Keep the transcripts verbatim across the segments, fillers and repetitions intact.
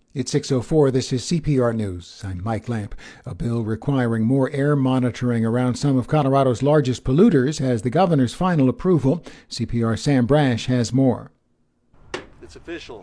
It's six oh four. This is C P R News. I'm Mike Lamp. A bill requiring more air monitoring around some of Colorado's largest polluters has the governor's final approval. C P R's Sam Brash has more. It's official.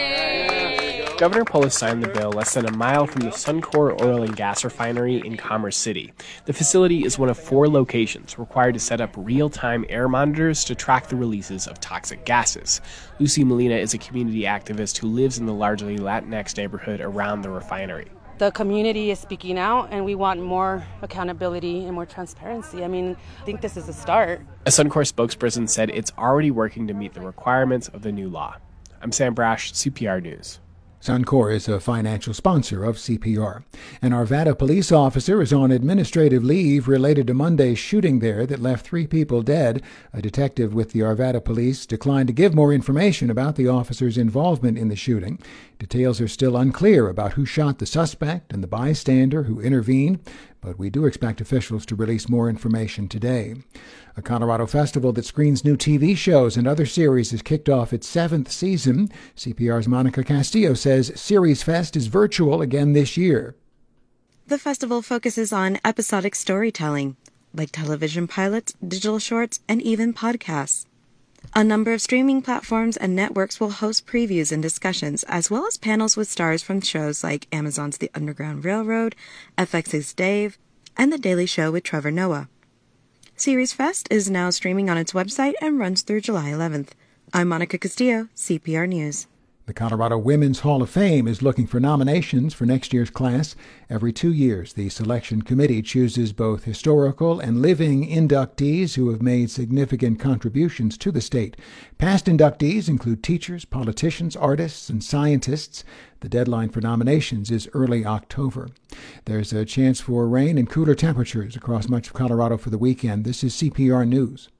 Yay! Governor Polis signed the bill less than a mile from the Suncor oil and gas refinery in Commerce City. The facility is one of four locations required to set up real-time air monitors to track the releases of toxic gases. Lucy Molina is a community activist who lives in the largely Latinx neighborhood around the refinery. The community is speaking out, and we want more accountability and more transparency. I mean, I think this is a start. A Suncor spokesperson said it's already working to meet the requirements of the new law. I'm Sam Brash, C P R News. Suncor is a financial sponsor of C P R. An Arvada police officer is on administrative leave related to Monday's shooting there that left three people dead. A detective with the Arvada police declined to give more information about the officer's involvement in the shooting. Details are still unclear about who shot the suspect and the bystander who intervened, but we do expect officials to release more information today. A Colorado festival that screens new T V shows and other series has kicked off its seventh season. C P R's Monica Castillo says Series Fest is virtual again this year. The festival focuses on episodic storytelling, like television pilots, digital shorts, and even podcasts. A number of streaming platforms and networks will host previews and discussions, as well as panels with stars from shows like Amazon's The Underground Railroad, F X's Dave, and The Daily Show with Trevor Noah. Series Fest is now streaming on its website and runs through July eleventh. I'm Monica Castillo, C P R News. The Colorado Women's Hall of Fame is looking for nominations for next year's class. Every two years, the selection committee chooses both historical and living inductees who have made significant contributions to the state. Past inductees include teachers, politicians, artists, and scientists. The deadline for nominations is early October. There's a chance for rain and cooler temperatures across much of Colorado for the weekend. This is C P R News.